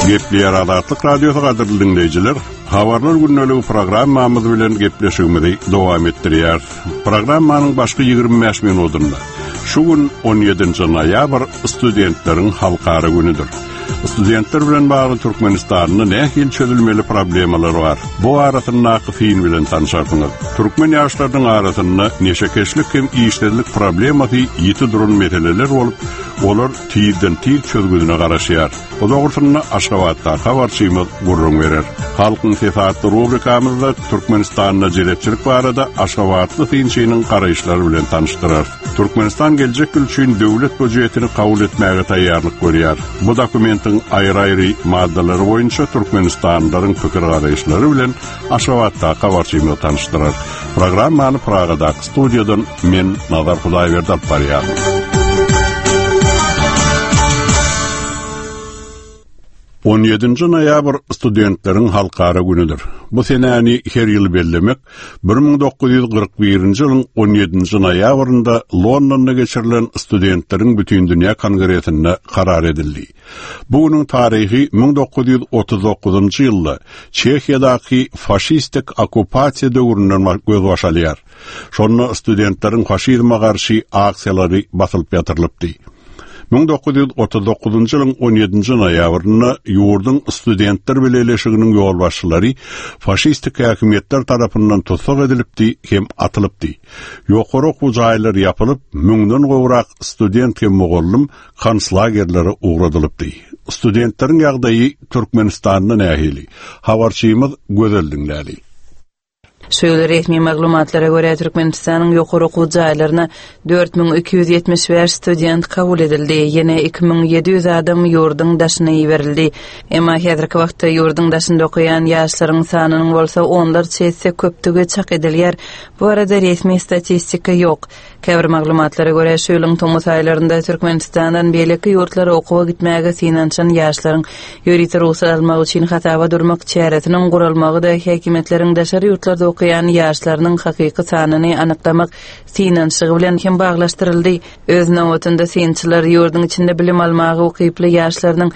Gepli Aradatlık Radyosu qadirli dinleyiciler, habarlar günnölüğü programmamız bilen gepleşigimizi dowam etdirýär. Programmanyň başky 25 minutunda. Şu gün 17 noýabr studentleriň halkara günüdür. Studentler bilen bagly Türkmenistanyň nähil çözülmeli problemalary bar. Bu arasynda fin bilen tanışasyňyz. Türkmen ýaşlarynyň arasynda neşekeşlik hem işlerlik problematy ýeti durun meseleler bolup, olar tiýden tiýir çözgüdüne garaşýar. Bu dogrusyna Aşgabatda habarçymyz gurrun berer. Halkyň sefatly rubrikamyzda Türkmenistanyň jelepçilik barada Aşgabatly finçiniň garaýşlary bilen tanışdyrar. Türkmenistan geljek üçin döwlet budjetini kabul etmäge taýýarlyk görýär. Bu dokumentin aýry-aýry maddalary boýunça Türkmenistanlylaryň pikir garaýşlary bilen Aşgabatda habarçymyz tanışdyrar. Programmany Pragadaky studiýadan men Nazar Hudaýberdi alyp barýar. 17 noýabr studentleriň halkara günüdür. Bu senäni her ýyl bellemek 1941-nji ýylyň 17 noýabrynda Londonda geçirilen studentleriň bütün dünýä kongresinde karar edildi. Bu günüň taryhy 1939-njy ýylda Çekiýadaky faşistik okupasiýa döwründen göz başalýar. Şonu studentleriň faşizme garşy aksiýalary basylyp ýatyrylypdy. 1939 ýylyň 17 noýabrynda ýurdun studentler bileşiginiň ýol başçylary faşistik häkimetler tarapyndan tutsak edilipdi hem atylypdy. Ýokary okuw jaýlary ýapylyp, müňden gowrak student hem mugallym konslagerlere ugradylypdy. Studentleriň ýagdaýy Türkmenistanyň nähili. Habarçymyz gözel dinlädi. Şöyle resmi maglumatlara göre Türkmenistanyň ýokary okuw jaýlaryna 4275 student kabul edildi. Ýene 2700 adam ýurdun daşyna berildi. Emma häzirki wagtda ýurdun daşynda okuyan ýaşlaryň sanynyň bolsa onlar çeýse köpdigi çak edilýär. Bu arada resmi statistika ýok. Käbir maglumatlara göre şu ýylyň tomus aýlarynda Türkmenistandan beýleki ýurtlara okuwa gitmäge synançan ýaşlaryň ýöri ruhsat almak üçin hataba durmak çäretiniň gurulmagy da häkimetleriň daşary ýurtlarda okuyan ýaşlarynyň hakyky sanyny anyklamak synançygy bilen hem baglaşdyryldy. Öz nowatynda synçylar ýurdun içinde bilim almagy okyply ýaşlarynyň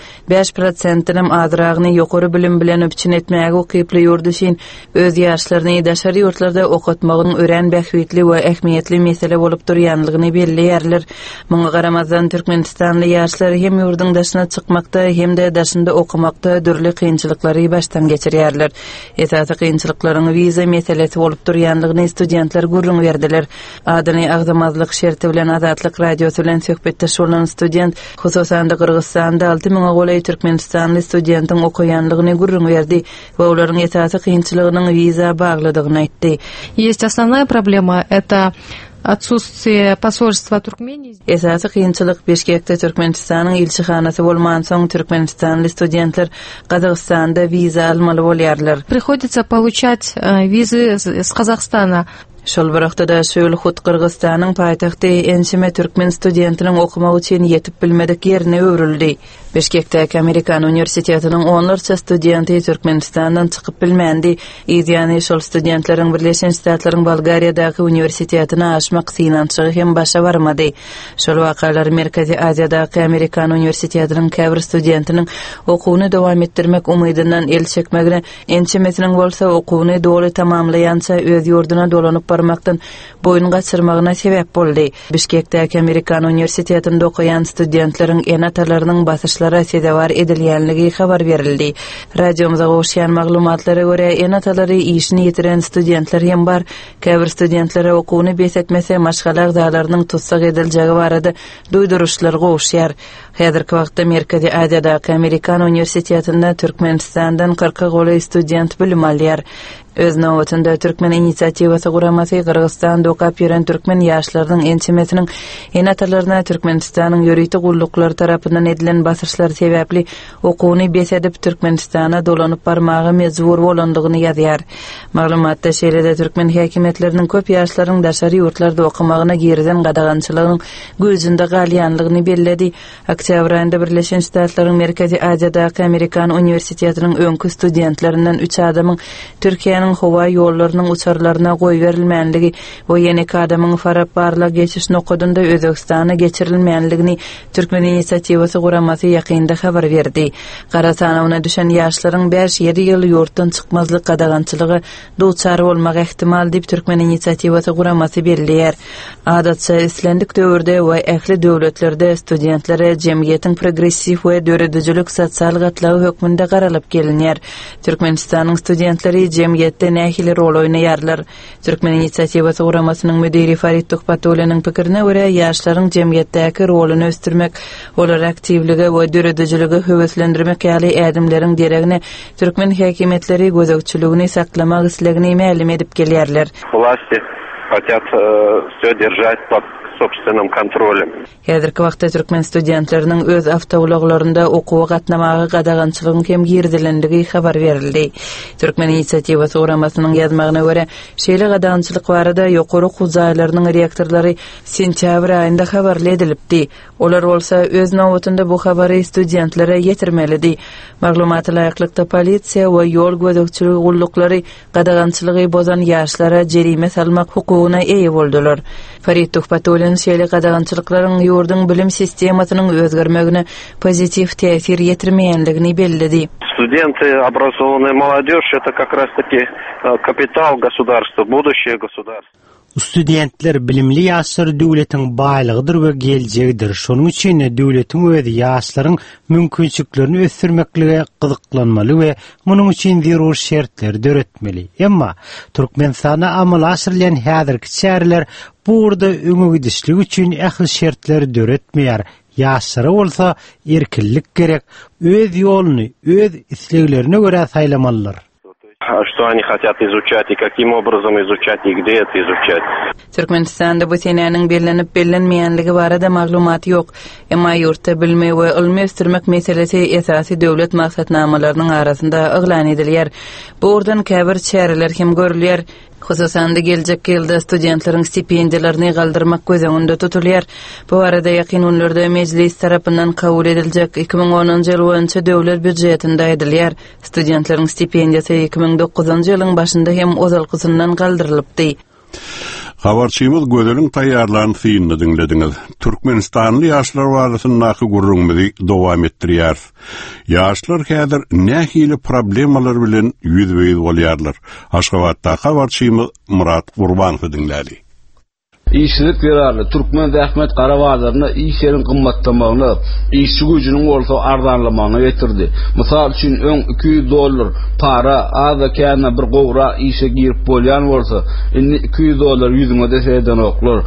5%-nem azyragyny ýokary bilim bilen öpçün etmäge okyply ýurdu üçin öz ýaşlaryny daşary ýurtlarda okutmagyň ören bähwitli we ähmiýetli mesele bolup durýanlygyny belleýärler. Muňa garamazdan Türkmenistanly ýaşlar hem ýurdun daşyna çykmakda hem de daşynda okumakda dürli kynçylyklary baştan geçirýärler. Esasy kynçylyklaryň wiza meselesi bolup durýanlygyny studentler gurrun berdiler. Adyny agzamazlyk şerti bilen Azatlyk radiosu bilen söhbetdeş bolan student hususan da Kyrgyzstanda 6000 golay Türkmenistanly studentin okuyanlygyny gurrun berdi we olaryň esasy kynçylygynyň wiza bagladygyny aýtdy. Есть основная проблема — это отсутствие посольства Туркмении. Esasy kynçylyk Bişkekde Türkmenistanyň ilçihanasy bolman soň Türkmenistanly studentler Kazakstanda wiza almaly bolýarlar. Приходится получать визы с Казахстана. Şol wagtda da Şöylhut Kyrgyzstanyň paýtagty Enşeme türkmen studentiniň okumak üçin ýetip bilmedik ýerine öwrüldi. Bişkekdäki Amerikan universitetiniň onlarça studenti Türkmenistandan çykyp bilmändi. Ýani şol studentleriň Birleşen Ştatlaryň Bolgariýadaky universitetine aşmak synançygy hem başa barmady. Şol wakalar Merkezi Aziýadaky Amerikan universitetiniň käbir studentiniň okuwyny dowam etdirmek umydyndan el çekmegine, Enşemesiniň bolsa okuwyny doly tamamlaýança öz ýurduna dolanyp barmakdan boyun gaçyrmagyna sebäp boldy. Bişkekdäki Amerikan universitetinde okuyan studentleriň enatalarynyň basışlara sedavar edilýänligi habar berildi. Radiomuza goşýan maglumatlara göre enatalary işini ýetiren studentler hem bar. Käbir studentlere okuwyny besetmese maşgalak dağlarynyň tutsak ediljegi barada duýduruşlar goşýar. Häzirki wagtda Merkezi Aziýadaky Amerikan universitetinde Türkmenistandan 40 golay student bilim alýar. Öz nowatynda Türkmen inisiatiwasy guramasy Kyrgyzstanda okap ýören türkmen ýaşlarynyň ençemesiniň enatalaryna Türkmenistanyň ýöriti gulluklar tarapyndan edilen basışlar sebäpli okuwyny besedip Türkmenistana dolanyp barmagy mejbur bolandygyny ýazýar. Maglumatda şeýlede türkmen häkimetleriniň köp ýaşlaryň daşary ýurtlarda okumagyna girden gadagançylygyň gözünde galýanlygyny belledi. Oktyabr aýynda Birleşen Ştatlaryň Merkezi Aziýadaky Amerikan universitetiniň öňkü studentlerinden 3 adamyň Türkiýanyň Türkmenistan'ın hava yollarının uçarlarına goý berilmänligi we ýene adamyň farap barla geçiş nokadynda Özbekistana geçirilmänligini Türkmen inisiativasy guramasy ýakynda habar berdi. Garasanawyna düşen ýaşlaryň 5-7 ýyl ýurtdan çykmazlyk gadagançylygy duçar bolmak ihtimal diýip Türkmen inisiativasy guramasy belliýär. Adatça islendik döwürde we ähli döwletlerde studentlere jemgyýetiň progressiw we döredüjilik sosial gatlagy hökmünde garalyp gelinýär. Türkmenistanyň studentleri jemgyýetde nähili rol oýnaýarlar. Türkmen inisiativasy guramasynyň müdiri Farid Tuhpatulynyň pikirine görä ýaşlaryň jemgyýetdäki roluny östürmek, olar aktivligi we döredüjiligi höweslendirmek ýaly ädimleriň deregine Türkmen häkimetleri gözegçiligini saklamak islegini mälim edip gelýärler. Власти хотят всё держать под собственным контролем. Häzirki wagtda Türkmen studentleriniň öz awtowloglarynda okuwa gatnamagy gadagançylygyň hem girdilendigi habar berildi. Türkmen inisiativasy guramasynyň ýazmagyna görä, şeýle gadagançylyk barada ýokary huzaýlarynyň rektorlary sentyabr aýynda habarly edilipdi. Olar bolsa öz nowatynda bu habary studentlere ýetirmelidi. Maglumaty laýyklykda polisiýa we ýol gözegçiligi gullukları gadagançylygy bozan ýaşlara jerime salmak hukugyna eýe boldylar. Farid Tuhpatulyn şeýle gadagançylyklaryň ýurdun bilim sistemasynyň özgermegine pozitiw täsir ýetirmeýänligini bellidi. Студенты, образованная молодежь — это как раз-таки капитал государства, будущее государства. Studentler bilimli ýaşlar döwletiň baýlygydyr we geljegidir. Şonuň üçin döwletiň özi ýaşlaryň mümkinçiliklerini ösdürmeklige gyzyklanmaly we munyň üçin zerur şertler döretmeli. Emma Türkmenistana amal aşyrylýan häzirki çäreler burada öňe gidişlik üçin ähli şertler döretmeýär. Ýaşlara bolsa erkinlik gerek, öz ýoluny, öz isleglerine görä saýlamalylar. Что они хотят изучать и каким образом изучать и где это изучать. Türkmenistanda bu senäniň bellenip bellenmeýänligi barada maglumaty ýok. Emma ýurtda bilme we ilmi ösdürmek meselesi esasy döwlet maksatnamalarynyň arasynda yglan edilýär. Bu ordan käbir çäreler hem görülýär. Hususan da gelecek ýylda studentleriň stipendiýalaryny galdyrmak gözüňde tutulýar. Bu arada ýakyn günlerde meclis tarapyndan kabul ediljek 2010-njy ýyl boýunça döwlet büdjetinde edilýär. Studentleriň stipendiýasy 2009-njy ýylyň başynda hem ozalkysyndan galdyrylypdy. Habarçymyz gözeliň taýýarlanan synyny dinlediňiz. Türkmenistanly ýaşlar barasyndaky gurrunmyzy dowam etdirýär. Ýaşlar häzir nähili problemalar bilen ýüzbeýiz bolýarlar. Aşgabatda habarçymyz Murat Gurbanow dinlädi. İşçilik verarlı Türkmen Ahmet Qarabağlarına iş yerin qımmatlamagyny, işçi güjüniň bolsa arzanlamagyny getirdi. Mysal üçin $200 para az ekänä bir gowra işe girip bolýan bolsa, indi $200 ýüzüňe deseýden oklar,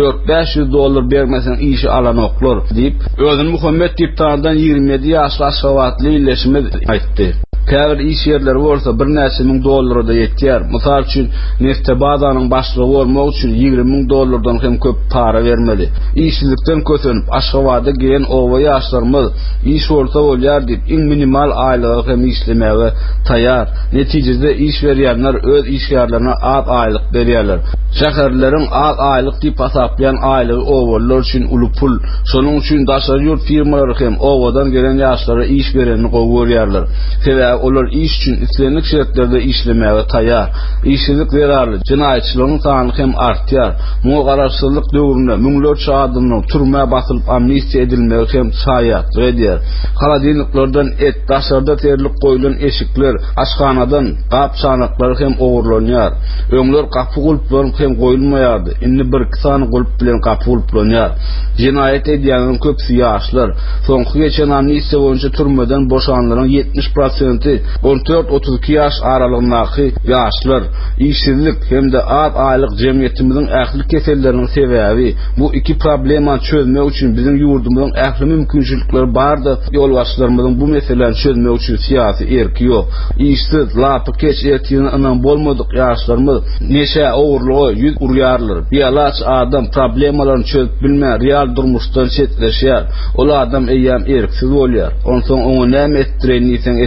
$400-500 bermesen işi alan oklar diýip, özüni Muhammed diýip tanıdan 27 ýaşly aşgabatly illeşme aýtdy. Käbir iş yerleri bolsa $1,000 da ýetýär. Mysal üçin Neftebadanyň başlygy bolmak üçin $20,000 hem köp para bermeli. İşçilikden kötünüp Aşgabada gelen owa ýaşlarymyz iş bolsa bolýar diýip iň minimal aýlygy hem işlemäge taýýar. Netijede iş berýänler öz işgärlerine az aýlyk berýärler. Şäherleriň az aýlyk diýip hasaplayan aýlygy owalar üçin uly pul. Şonuň üçin daşary ýurt firmalary hem owadan gelen ýaşlara iş bereni gowurýarlar. Olar iş üçün islenlik şertlerde işlemäge taýýar. İşçilik verarly jinaýatçylygyň sany hem artýar. Muňa garaşsyzlyk döwründe müňlerçe adamyň turma basylyp amnistiýa edilmegi hem saýat edýär. Haladynliklerden et, daşarda terlik goýulan eşikler, aşganadan gap çanaklary hem ogurlanýar. Öňler gapy gulplan hem goýulmaýardy. Indi bir sany gulp bilen gapy gulplanýar. Jinaýat edýäniň köpsi ýaşlar. Soňky geçen amnistiýa boýunça turmadan boşanlaryň 70% 14-32 ýaş aralygyndaky ýaşlar işsizlik hem de az aýlyk jemgyýetimiziň ähli keselleriniň sebäbi. Bu iki problemany çözmek üçin bizim ýurdumyzyň ähli mümkinçilikleri bardy. Ýolbaşçylarymyzyň bu meselelerini çözmek üçin syýasy erki ýok. İşsiz, lapy keç ertiňiň bolmadyk ýaşlarymyz neşe ogurlugy ýüz urýarlar. Ýalaç adam problemalaryny çözüp bilmän real durmuşdan çetleşýär. Ol adam eýýäm erksiz bolýar. Onsoň oňa näme etdireni sen etdirip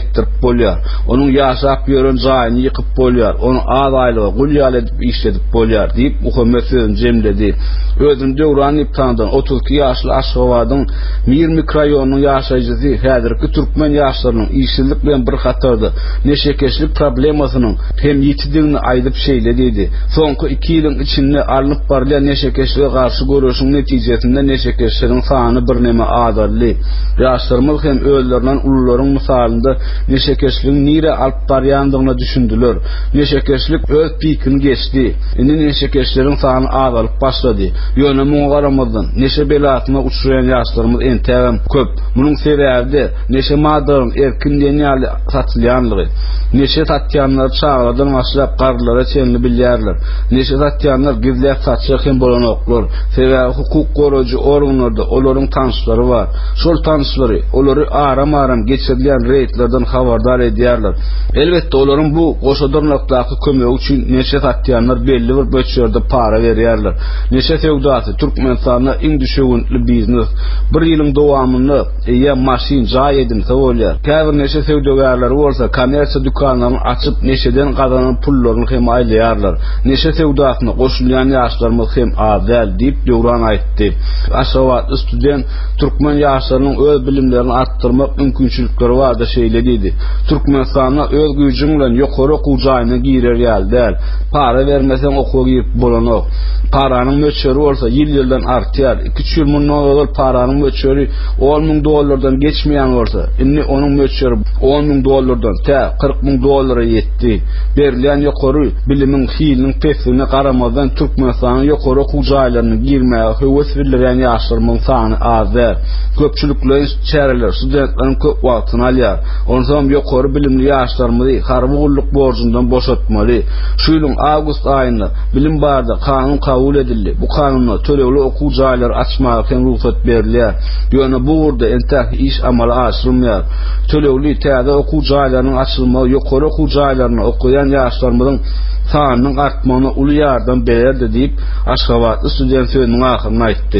bolýar. Onuň ýaşap ýören jaýyny ýykyp bolýar. Onu az aýlyga gulýal edip işledip bolýar diýip Muhammed sözüni jemledi. Özüm döwran ýyptandan 32 ýaşly Aşgabatyň Mir mikroraýonunyň ýaşaýjysy häzirki türkmen ýaşlarynyň işsizlik bilen bir hatarda neşekeşlik problemasynyň hem ýetidigini aýdyp şeýledi. Soňky 2 ýylyň içinde alınıp barýan neşekeşlige garşy görüşiň netijesinde neşekeşleriň sany bir näme azaldy. Ýaşlarymyz hem özlerinden ulularyň misalynda neşekeşligiň nire alyp barýandygyny düşündiler. Neşekeşlik öz pikini geçdi. Indi neşekeşleriň sany azalyp başlady. Ýöne muňa garamazdan neşe belatyna uçraýan ýaşlarymyz entägem köp. Munyň sebäbi neşe madaryň erkinliğini satylýanlygy. Neşe satýanlar çağlardan başlap garlara çenli bilýärler. Neşe satýanlar gizläp satýar hem bolanoklar. Sebäbi hukuk goraýjy organlarda olaryň tanışlary bar. Şol tanışlary olary aram-aram geçirilýän reýtlerden habardar edýärler. Elbetde olaryň bu goşadyrnakdaky kömegi üçin neşe satýanlar belli bir böçerde para berýärler. Neşe sewdasy Türkmenistanda iň düşügünli biznes. Bir ýylyň dowamyny ýa maşin jaý edilse bolýar. Käbir neşe sewdagärler bolsa kommersiýa dükanlaryny açyp neşeden gazanan pullaryny hem aýlaýarlar. Neşe sewdasyna goşulýan ýaşlarymyz hem az däl diýip döwran aýtdy. Aşgabatly student türkmen ýaşlarynyň öz bilimlerini arttyrmak mümkinçilikleri barda şeýledi. Türkmenistanda öz güýjüň bilen ýokary okuw jaýyna girer ýaly. Para bermesen okuw girip bolanok. Paranyň möçeri bolsa ýyl-ýyldan artýar. 2-3 ýyl mundan paranyň möçeri $10,000 geçmeýän bolsa, indi onuň möçeri $10,000 tä $40,000 ýetdi. Berilýän ýokary bilimiň hiliniň pesine garamazdan Türkmenistanyň ýokary okuw jaýlaryna girmäge höwes bildirýän ýaşlarymyň sany azdır. Köpçülikler çäreler studentlaryň köp wagtyny alýar. Onsoň ýokary bilimli ýaşlarymyzy harby gulluk borjundan boşatmaly. Şu ýylyň awgust aýynda bilim barda kanun kabul edildi. Bu kanunda tölegli okuw jaýlary açmaga hem ruhsat berilýär. Ýöne bu wurda entäk iş amala aşyrylmýar. Tölegli täze okuw jaýlarynyň açylmagy ýokary okuw jaýlaryna okuyan ýaşlarymyzyň sanynyň artmagyna uly ýardam berdi diýip Aşgabatly student sözüniň ahyryny aýtdy.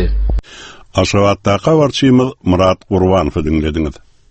Aşgabatda habarçymyz Murat Gurbanowy dinlediňiz.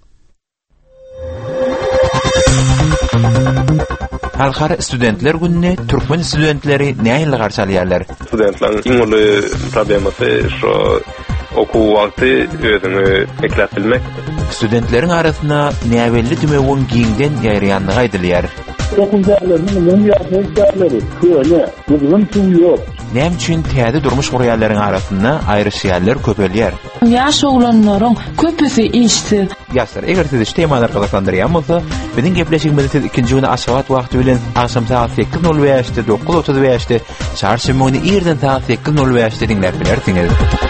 Halkara Studentler Gününe Türkmen studentleri näýe garşy alýarlar? Studentlaryň iň uly problemasy şo okuw wagty özüni eklätilmek. Studentleriň arasynda näwelli tümegün giňden ýaýranlygy aýdylýar. Okuwçylaryň ýaşaýjyklary köne, bugün suw ýok. Näme üçin täze durmuş gurýanlaryň arasynda aýryşýarlar köpelýär? Ýaş oglanylaryň köpüsi işsiz. Ýaşlar, eger siz temalar gyzyklandyrýan bolsa, biziň gepleşigimizi siz ikinji güni Aşgabat wagty bilen akşam saat 8:05-de 9:35-de çarşambyny ýerden saat 8:05-de dinläp bilersiňiz.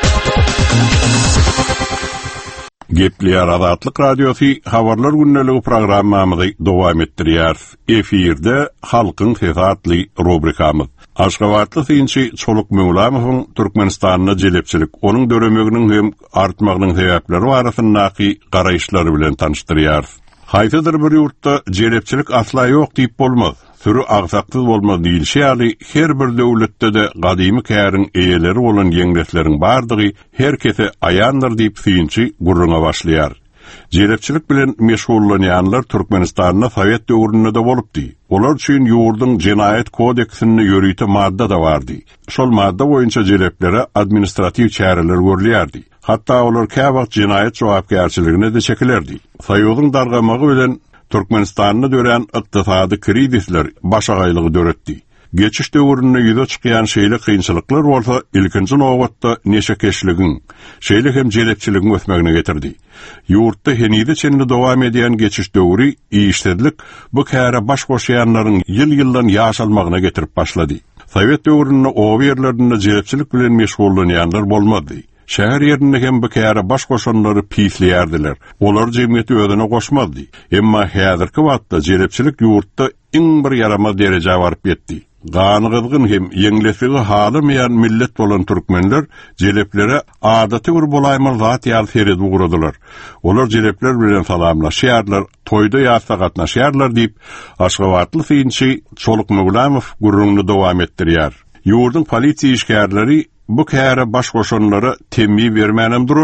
Gepliyar Azatlyk Radiosu Habarlar Günneligi programmamyzy dowam etdirýär. Efirde Halkyň Sesi adly rubrikamyz. Aşgabatly synçy Çoluk Mewlamowyň Türkmenistanyna jelepçilik, onuň döremeginiň hem artmagynyň sebäpleri barasyndaky garaýşlary bilen tanışdyrýar. Haýsydyr bir ýurtda jelepçilik asla ýok diýip bolmaz. Sürü agsaksyz bolmaz diýilýär. Her bir döwletde de gadymy käriň eýeleri bolan ýeňdesleriň bardygy herkese aýandyr diýip synçy gurruna başlaýar. Jelepçilik bilen meşgullanýanlar Türkmenistanyna Sowet döwründe de bolupdy. Olar üçin ýurdun Jenaýat kodeksinde ýörüýte madda da bardy. Şol madda boýunça jeleplere administrativ çäreler görülýärdi. Hatta olar käwagt jenaýat jogapkärçiligine de çekilerdi. Soýuzyň dargamagy bilen Türkmenistanyny dören ykdysady krizisler başagaýlygy döretdi. Geçiş döwründe ýüze çykýan şeýle kynçylyklar bolsa, ilkinji nowatda neşekeşligiň, şeýle hem jelepçiligiň ösmegine getirdi. Ýurtda henide çenli dowam edýän geçiş döwri, işsizlik bu käre baş goşýanlaryň ýyl-ýyldan ýaşalmagyna getirip başlady. Sowet döwründe o ýerlerde jelepçilik bilen meşgullanýanlar bolmady. Şäher ýerinde hem bu käre baş goşanlary pisleýärdiler. Olar jemgyýeti özüne goşmazdy. Emma häzirki wagtda jelepçilik ýurtda iň bir ýarama derejä baryp ýetdi. Gany gyzgyn hem ýeňlesigi halamaýan millet bolan türkmenler jeleplere adaty bir bolaýman zat ýaly sered guradylar. Olar jelepler bilen salamlaşýarlar, toýda ýa-da gatnaşýarlar diýip Aşgabatly synçy Çoluk Mewlamow gurrunly dowam etdirýär. Ýurdun polisiýa işgärleri bu käre baş goşanlara temmi bermänem duranok.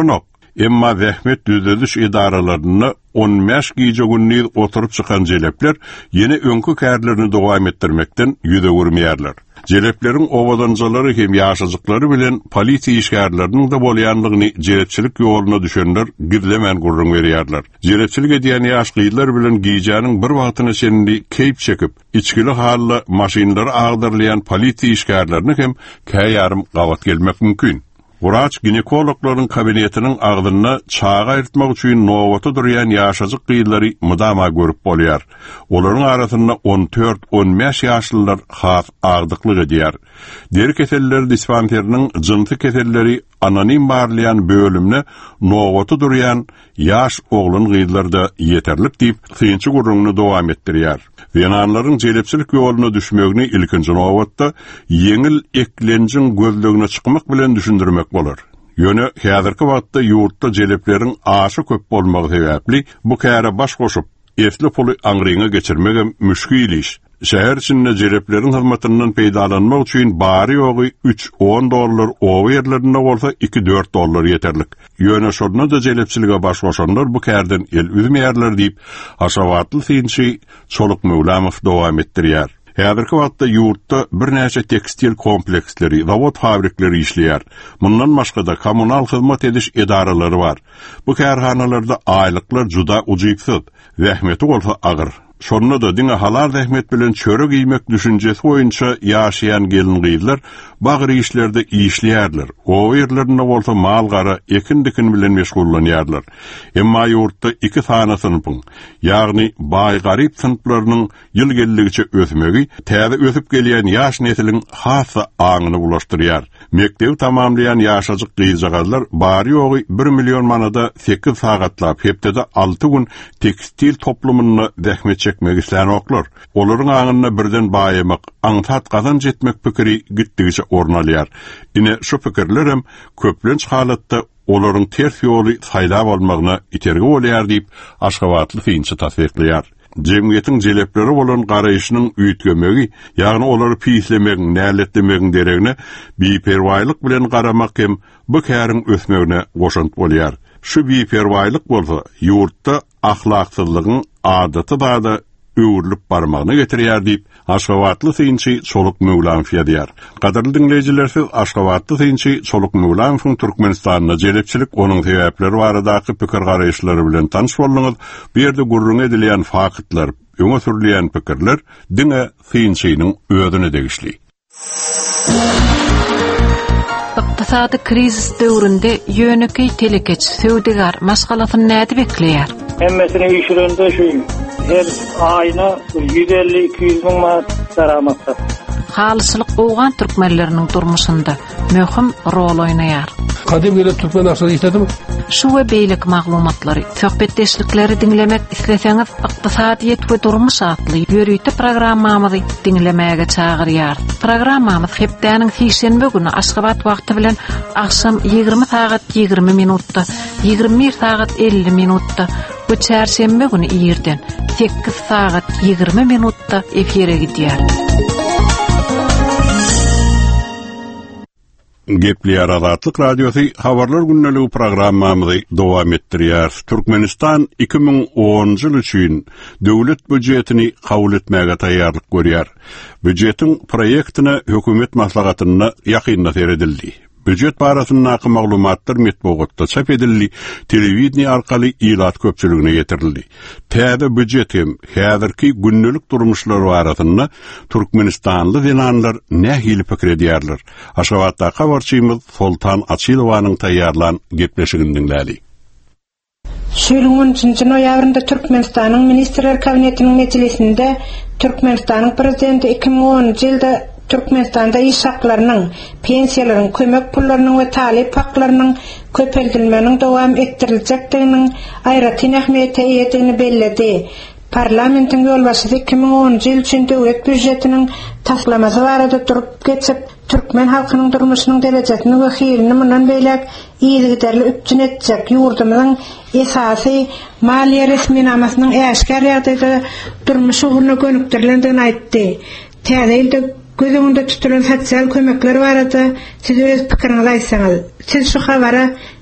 Emma zähmet düzeliş idaralarına 15 gece günni oturup çıkan jelepler yeni önkü kärlerini dowam ettirmekten yüze vurmayarlar. Jeleplerin ovadancaları hem yaşazıkları bilen polisiya işgärlerinin de bolýanlygyny jelepçilik ýoluna düşenler gizlemen gurrun berýärler. Jelepçilik edýän ýaş gyýlar bilen giýjanyň bir wagtyna şendi keyp çekip, içkili halla maşinlary agdyrlayan polisiya işgärlerini hem käýarym gawat gelmek mümkin. Wraç ginekologlaryň kabinetiniň agdyna çağa ayırtmak üçin nowata durýan ýaşazyk gyýlary mydama görüp bolýar. Olaryň arasynda 14-15 ýaşlylar has agdyklyk edýär. Deri keselleri dispanseriniň jynty keselleri anonim barlayan bölümne nowata durýan ýaş oglun gyýlarda ýeterlik diýip synçy gurrunny dowam etdirýär. Venanlaryň jelepçilik ýoluna düşmegini ilkinji nowatda yeňil eklenjin gözlegine çykmak bilen düşündirmek bolar. Ýöne häzirki wagtda ýurtda jelepleriň aşy köp bolmagy sebäpli bu käre baş goşup esli puly aňryňa geçirmege müşkil iş. Şäher içinde jeleplerin hyzmatyndan peýdalanmak üçin bary ýogy $3-10 o yerlerinde bolsa $2-4 ýeterlik. Ýöne şonda da jelepçilige baş goşanlar bu kärden el üzmeýärler diýip Haşawatly synçy Çoluk Mevlamow dowam etdirýär. Häzirki wagtda ýurtda bir näçe tekstil kompleksleri, zawod fabrikleri işleýär. Mundan başga da kommunal hyzmat ediş edaralary bar. Bu kärhanalarda aýlyklar juda ujypsyz, zähmeti bolsa agyr. Şonda da diňe halar zähmet bilen çöre giýmek düşünjesi boýunça ýaşaýan gelin gyýlar bagry işlerde işleýärler. O ýerlerinde bolsa mal gara, ekin-dikin bilen meşgullanýarlar. Emma ýurtda iki sana sınıpyň, ýagny baý garyp sınıplarynyň ýyl gelligiçe ösmegi, täze ösüp gelýän ýaş nesiliň hasa aňyny bulaşdyrýar. Mektebi tamamlayan ýaşazyk gyýjagalar bary ýogy 1 million manada 8 sagatlap hepde 6 gün tekstil toplumyny zähmet çekmek islenoklar. Olaryň aňyna birden baýamak, aňtat gazanç etmek pikiri gitdigiçe ornalýar. Ine şu pikirler hem köplenç halatda olaryň ters ýoly saýlap bolmagyna itergi bolýar diýip Aşgabatly synçy tasdikleýär. Jemgyýetiň jelepleri bolan garaýyşynyň üýtgemegi, ýagny olary pislemegi, näletlemegi deregine biperwaýlyk bilen garamak hem bu käriň ösmegine goşant bolýar. Şu biperwaýlyk bolsa, ýurtda ahlaksyzlygyň adaty da öwürlüp barmagyny getirýär diýip Aşgabatly synçy Çoluk Mevlamow ýadyar. Gaderly dinleýijiler, siz Aşgabatly synçy Çoluk Mevlamowyň Türkmenistanyna jelepçilik onuň sebäpleri baradaky pikir garaýşlary bilen tanyş boldyňyz. Bu ýerde gurrun edilýän faktlar, öňe sürilýän pikirler diňe synçynyň özüne degişli. Iqtisadi krizis döwründe ýöneki telekeç söwdegar maşgalasyny näde bekleýär? Hemmesini işlerinde şu her ayına 150-200 bin manat daramatda. Halyslyk bolgan türkmenleriniň durmuşynda möhüm rol oýnaýar. Kadim gele Türkmen aşağı işledimi? Şu we beýlik maglumatlary, söhbetdeşlikleri dinlemek isleseňiz, Iqtisadiýet we durmuş atly ýörüýte programmamyzy dinlemäge çagyrýar. Programmamyz hepdeniň sişenbe güni Aşgabat wagty bilen akşam 20 sagat 20 minutda, 21 sagat 50 minutda, bu çarşembe güni ýerden 8 sagat 20 minutda efire gidýär. Gepli Azatlyk Radiosu habarlar günneligi programmamyzy dowam etdirýär. Türkmenistan 2010 ýyl üçin döwlet budjetini kabul etmäge taýýarlyk görýär. Budjetiň proýektine hökümet maslahatyna ýakynda seredildi. Budjet barasyndaky maglumatlar metbuatda çap edildi, telewiziýa arkaly ilat köpçüligine getirildi. Täze budjet hem häzirki günnelik durmuşlar barasynda Türkmenistanly dinanlar nähili pikir edýärler. Aşgabatda habarçymyz Sultan Açylowanyň taýýarlan gepleşigini dinlädi. Şöyle 13 noýabrynda Türkmenistanyň Ministrler Kabinetiniň meclisinde Türkmenistanyň prezidenti 2010 ýylda Türkmenistanda iş haklarynyň, pensiýalaryň, kömek pullarynyň we talip haklarynyň köpeldilmeniň dowam etdirilýäkdiginiň aýratyn ähmiýete ýetigini belledi. Parlamentiň ýolbaşçysy 2010 ýyl üçin döwlet budjetiniň taslamasy barada durup geçip, türkmen halkynyň durmuşynyň derejesini we hyryny mundan beýlek ýygyderli üpjün etjek ýurdumyň esasy maliýe resminamasynyň äşkar ýagdaýda durmuşy ugruna gönükdirilendигini aýtdy. Täze ýylda gözüňde tutulan sosial kömekler barada siz öz pikiriňizi aýtsaňyz. Siz şu habara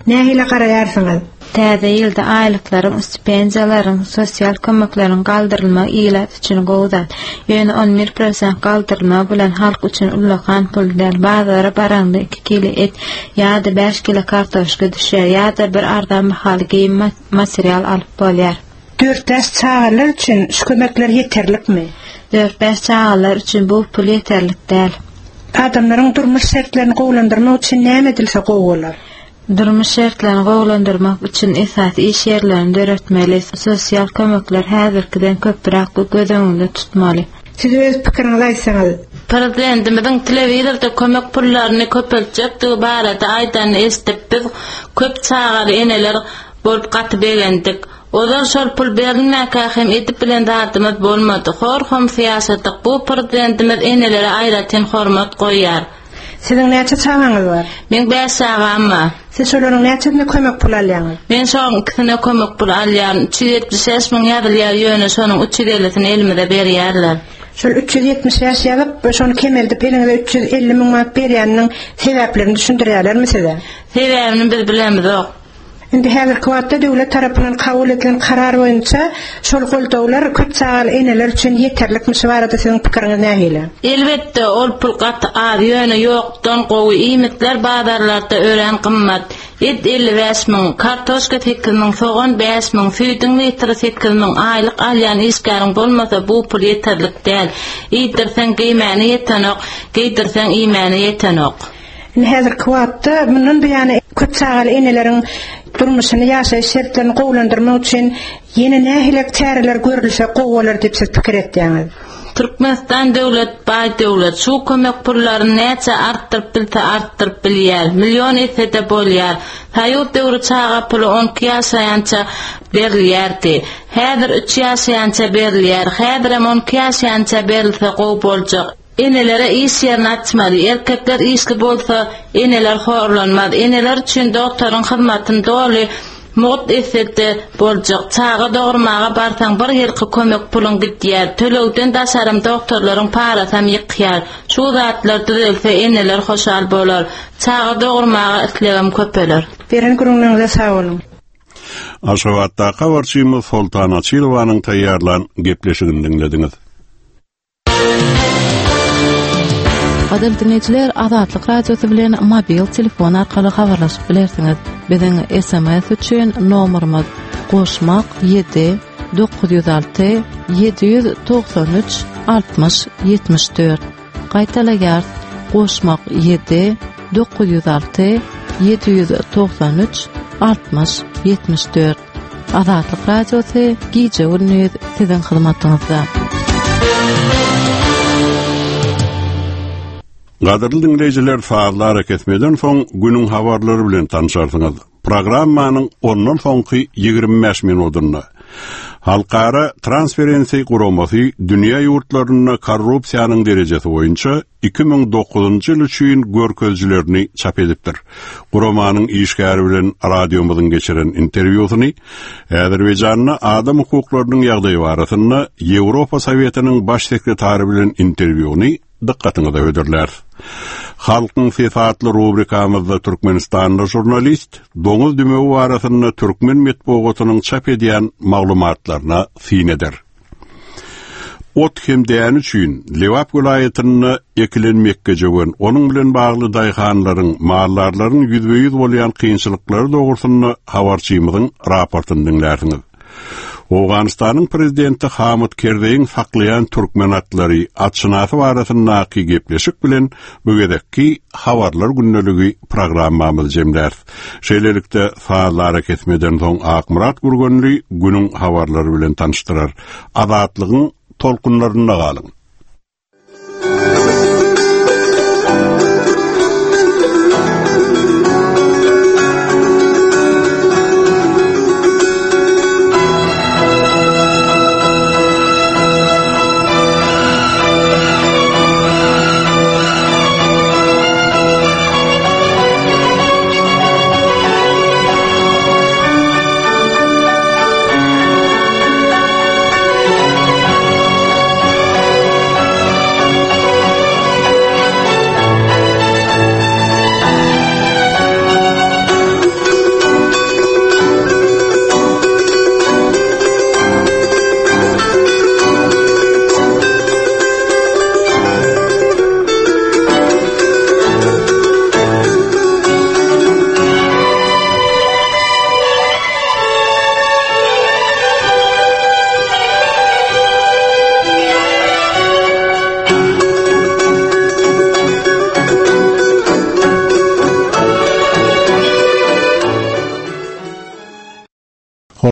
Nähile garaýarsyňyz? Täze ýylda aýlyklaryň, stipendiyalaryň, sosial kömeklerin galdyrylma ýylat üçin gowdat. Ýöne 11% galdyrylma bilen halk üçin ullakan pullar bazara baranda 2 kilo et ýa-da 5 kilo kartoşka düşer ýa-da bir ardan bahaly giyim material alyp bolýar. 4-5 çağalar üçin şu kömekler ýeterlikmi? 4-5 çağalar üçin bu pul ýeterlik däl. Adamlaryň durmuş şertlerini gowlandyrmak üçin näme edilse gowular? Durmuş şertlerini gowlandyrmak üçin esasy iş ýerlerini öretmeli. Sosial kömekler häzirkiden köpürak gözeňinde tutmaly. Siz öz pikiriňizi aýtsaňyz. Prezidentimiň telewizorda kömek pullaryny köpeltjekdi barada aýdan esdip biz köp çağaly eneler bolup gaty berendik. Olar şol pul berilmäkä hem edip bilen dardymyz bolmady. Horham siýasatdyk. Bu prezidentimiz enelere aýratyn hormat goýýar. Sizin näçe çağaňyz bar? Men 5 çağam bar. Siz şolaryň näçesine kömek pul alýaňyz? Men şoň ikisine kömek pul alýan. 375 000 ýadylýar ýöne şonuň 350 elmide berýärler. Şol 375 ýazyp, şonu kemeldip eliňize 350 000 manat berýäniň sebäplerini düşündirýärlermi size? Sebäbini biz bilemizok. Indi häzirki wagtda döwlet tarapyndan kabul edilen karar boýunça şol goldawlar köp çağaly eneler üçin ýeterlikmi şu barada siziň pikiriňiz nähile? Elbetde ol pul gat az ýöne ýokdan gowy iýmitler bazarlarda ören gymmat. 55 000 kartoşka 8 000 soğan 5 000 süýdüň litri 8 000 aýlyk alýan işgäriň bolmasa bu pul ýeterlik däl. Ýetirsen giýmäni ýetenok, giýdirsen iýmäni ýetenok. Häzirki wagtda mundan beýany köp çağaly eneleriň durmuşyny ýaşaýyş şertlerini gowlandyrmak üçin ýene nähile çäreler görülse gowwalar diýip siz pikir etdiňiz. Türkmenistan döwlet baý döwlet şu kömek pullaryny näçe artdyryp bilse artdyryp bilýär. Million etse de bolýar. Haýat döwri çağa pulu 12 ýaşaýança berilýärdi. Häzir 3 ýaşaýança berilýär. Häzir 12 ýaşaýança berilse gowy boljak. Enelere iş ýerini açmaly. Erkekler işli bolsa eneler horlanmaz. Eneler üçin doktoryň hyzmatyny doly mut esette boljak. Çağa dogurmaga barsaň bir ýylky kömek pulun gitýär. Tölegden daşarym doktorlaryň parasam ýykýar. Şu zatlar düzelse eneler hoşal bolar. Çağa dogurmaga islegem köpeler. Beren gurulňyňyza sag bolun. Aşgabatda habarçymyz Sultan Açylowanyň taýýarlan gepleşigini dinlediňiz. Adil dinleyijiler, Azatlyk radiosu bilen mobil telefon arkaly habarlaşyp bilersiňiz. Biziň SMS üçin nomerimiz *7 906 793 60 74. Gaýtalaýar *7 906 793 60 74. Azatlyk radiosu giýje günüňiz siziň hyzmatyňyzda. Gaderli dinleyijiler, faazlar eketmeden soň günüň habarlary bilen tanışarsyňyz. Programmanyň ondan soňky 25 minutunda halkara transferensiýa guramasy dünýä ýurtlaryna korrupsiýanyň derejesi boýunça 2009 ýyl üçin görkezjilerini çap edipdir. Guramanyň işgäri bilen radiomyzyň geçiren interwýusyny Azerbaýjanyň adam hukuklarynyň ýagdaýy barasyna Ýewropa Sowietynyň baş sekretary bilen interwýuny dikkatinize ödürler. Halkın sifatlı rubrikamızda Türkmenistanlı jurnalist, Doňuz Dümewi barasynda Türkmen metbuatynyň çap edýän maglumatlaryna sineder. Ot hem däň üçin Lewap vilayatyna ekilenmekge jogan, onuň bilen bagly daýhanlaryň, mallarlaryň ýüzbe-ýüz bolýan kynçylyklary dogrusyna habarçymyzyň raportyny dinlersiňiz. Awganistanyň prezidenti Hamid Karzaiň saklayan türkmen atlary atşynasy barasyndaky gepleşik bilen bugedeki habarlar günneligi programmamyz jemler. Şeýlelikde faazlar kesmeden soň Akmurat Gurgonly günüň habarlary bilen tanıştyrar. Azatlygyň tolkunlaryna galyň.